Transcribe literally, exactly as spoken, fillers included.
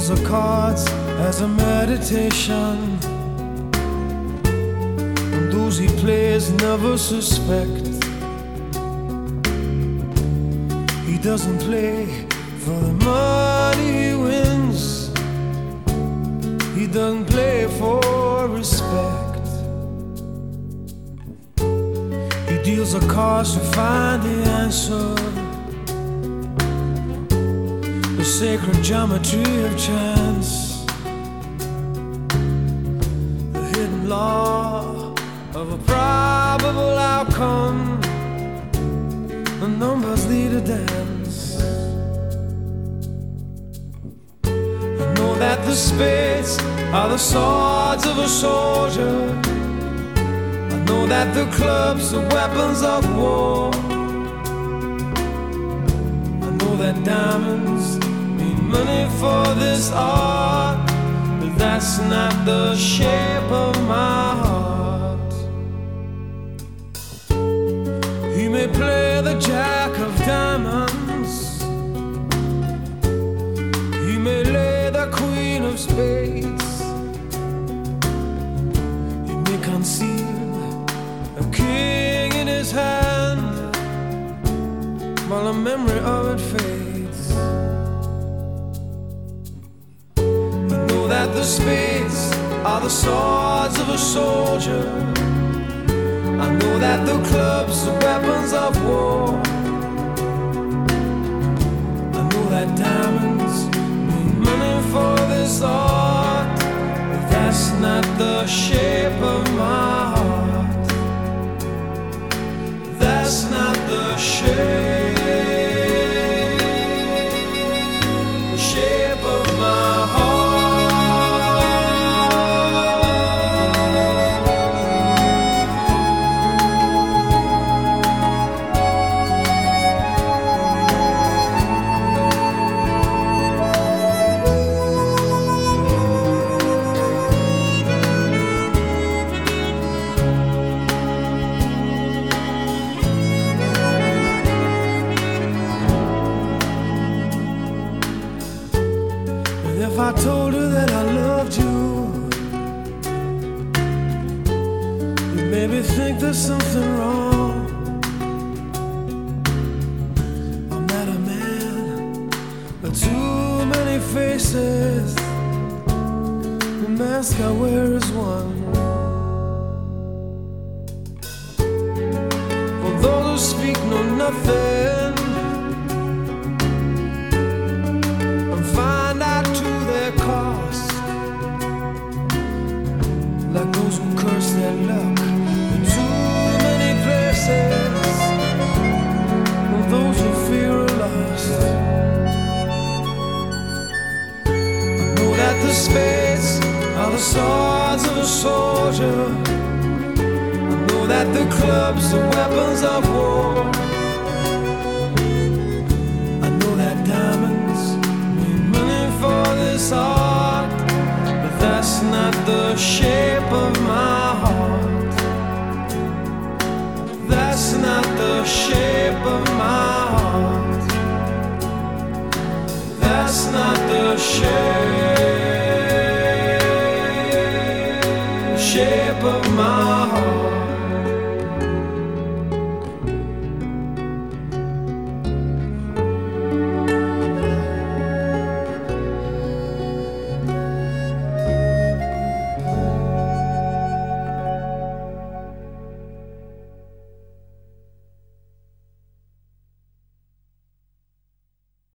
deals the cards as a meditation, and those he plays never suspect. He doesn't play for the money he wins, he doesn't play for respect. He deals the cards to find the answer, the sacred geometry of chance, the hidden law of a probable outcome. The numbers lead a dance. I know that the spades are the swords of a soldier, I know that the clubs are weapons of war, I know that diamonds mean money for this art, but that's not the shape of my heart. He may play the jack of diamonds, he may lay the queen of spades, he may conceal a king in his hand while the memory of it fades. I know that the spades are the swords of a soldier, I know that the clubs are weapons of war, I know that diamonds mean money for this art, but that's not the shape of my heart. That's not the shape, the shape of my heart. If I told her that I loved you, you'd maybe think there's something wrong. I'm not a man with too many faces, the mask I wear is one. For those who speak know nothing and find out to their cost, like those who curse their luck in too many places, or those who fear are lost. I know that the spades are the swords of a soldier, I know that the clubs are weapons of war, I know that diamonds mean money for this art, but that's not the shape of my heart. That's not the shape of my heart. That's not the shape, shape of my heart.